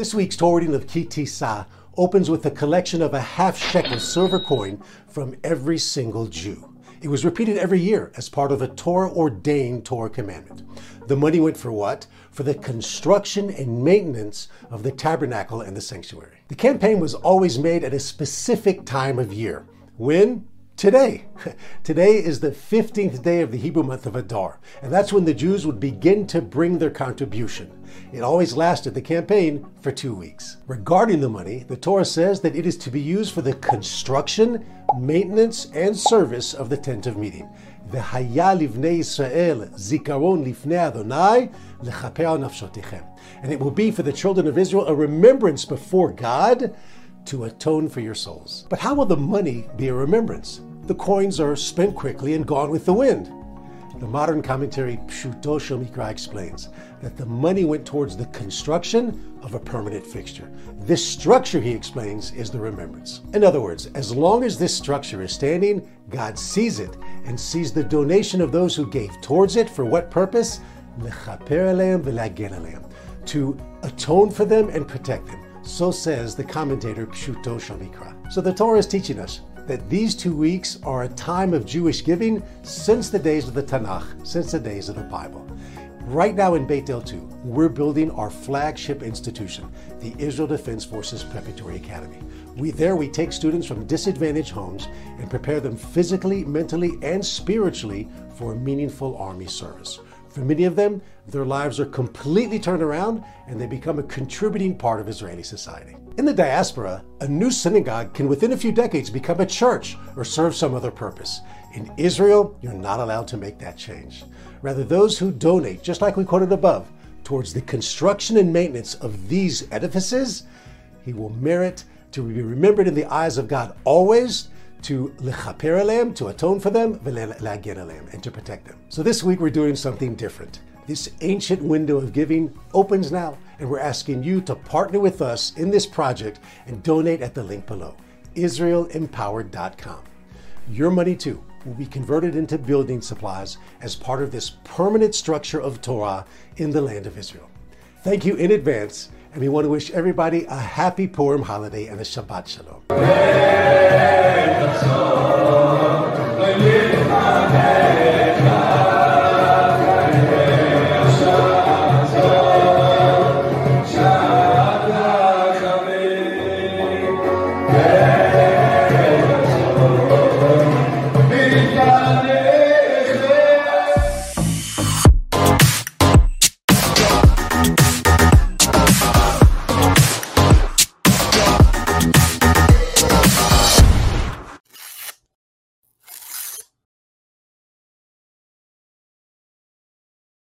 This week's Torah reading of Ki Tisa opens with a collection of a half-shekel silver coin from every single Jew. It was repeated every year as part of a Torah-ordained Torah commandment. The money went for what? For the construction and maintenance of the tabernacle and the sanctuary. The campaign was always made at a specific time of year. When? Today. Today is the 15th day of the Hebrew month of Adar, and that's when the Jews would begin to bring their contribution. It always lasted, the campaign, for 2 weeks. Regarding the money, the Torah says that it is to be used for the construction, maintenance, and service of the tent of meeting. V'haya livnei Yisrael zikaron lifnei Adonai lechaper al nafshotechem. And it will be for the children of Israel a remembrance before God to atone for your souls. But how will the money be a remembrance? The coins are spent quickly and gone with the wind. The modern commentary Pshuto Shel Mikra explains that the money went towards the construction of a permanent fixture. This structure, he explains, is the remembrance. In other words, as long as this structure is standing, God sees it and sees the donation of those who gave towards it. For what purpose? Lechaper aleim v'lagen aleim, to atone for them and protect them. So says the commentator Pshuto Shel Mikra. So the Torah is teaching us that these 2 weeks are a time of Jewish giving since the days of the Tanakh, since the days of the Bible. Right now in Beit El 2, we're building our flagship institution, the Israel Defense Forces Preparatory Academy. We take students from disadvantaged homes and prepare them physically, mentally, and spiritually for a meaningful army service. For many of them, their lives are completely turned around and they become a contributing part of Israeli society. In the diaspora, a new synagogue can within a few decades become a church or serve some other purpose. In Israel, you're not allowed to make that change. Rather, those who donate, just like we quoted above, towards the construction and maintenance of these edifices, he will merit to be remembered in the eyes of God always, to lechaper aleim, to atone for them, v'lagen aleim, and to protect them. So this week we're doing something different. This ancient window of giving opens now, and we're asking you to partner with us in this project and donate at the link below, israelempowered.com. Your money too will be converted into building supplies as part of this permanent structure of Torah in the land of Israel. Thank you in advance, and we want to wish everybody a happy Purim holiday and a Shabbat Shalom.